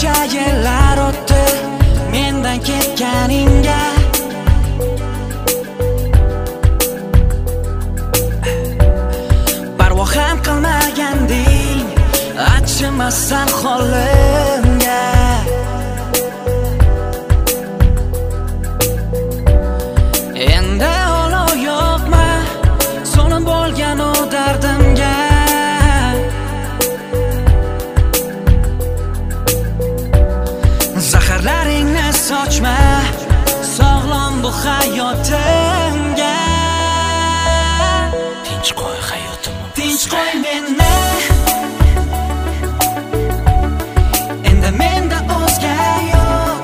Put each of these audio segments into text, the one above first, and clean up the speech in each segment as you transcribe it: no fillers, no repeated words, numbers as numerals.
Qancha yillar o'tdi mendan ketganingga, parvo ham qilmaganding achimasdan holimga. Endi olov yo'qmi so'nib bo'lgan u dardimga. Zaharlaringni sochma sog'lom bu hayotimga. Tinch qo'y hayotimni, tinch qo'y meni. Endi menda o'zga yo'q,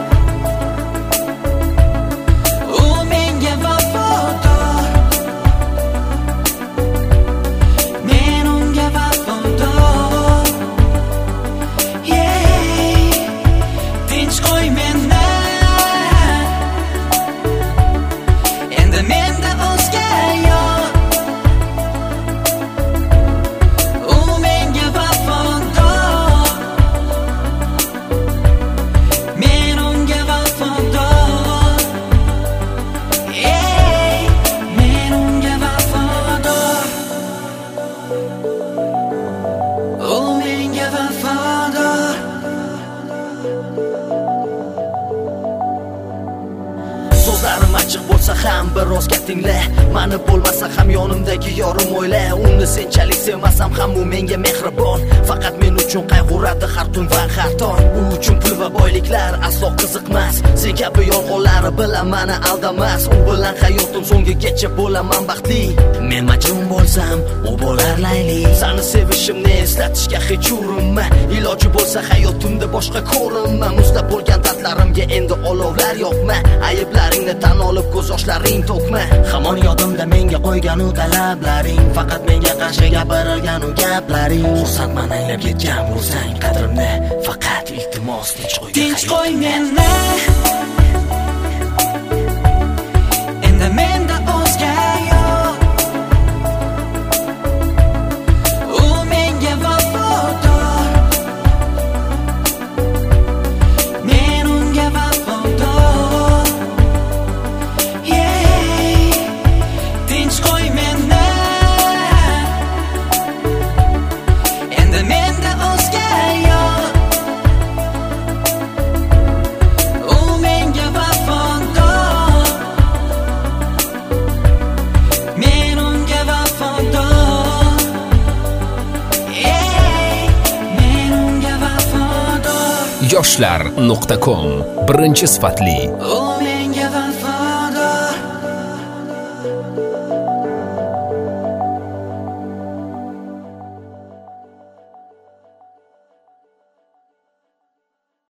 u menga vafodor, men unga vafodor. Tinch qo'y meni. Endi menda o'zga yo'q, u menga vafodor, men unga vafodor. Men unga vafodor, u menga vafodor. So'zlarim ochiq bo'lsa ham biroz tingla, mani bo'lmasa ham yonimdagi yorim o'yla. Uni senchalik sevmasam ham u menga mehribon, faqat men uchun qayg'uradi har tun va har tong. U uchun pul va boyliklar aslo qiziqmas, sen kabi yolg'onlari bilan mani aldamas. U bilan hayotim so'ngigacha bo'laman baxtli, men majnun bo'lsam u bo'lar layli. Seni sevishimni eslatishga hech urinma, iloji bo'lsa hayotimda boshqa ko'rinma. Muzlab bo'lgan dardlarimga endi olovlar yoqma, ayblaringni tan olib ko'z yoshlaring to'kma. Hamon yodimda menga qo'ygan u talablaring, faqat menga qarshi gapirilgan u gaplaring. Xursandman anglab ketgan bo'lsang qadrimni, faqat iltimos tinch qo'y. Tinch qo'y meni. Endi menda o'zga yo'q, u menga vafodor, men unga vafodor. Tinch qo'y meni. Endi menda o'zga yo'q, u menga vafodor, men unga vafodor. Men unga vafodor. yoshlar.com birinchi sifatli U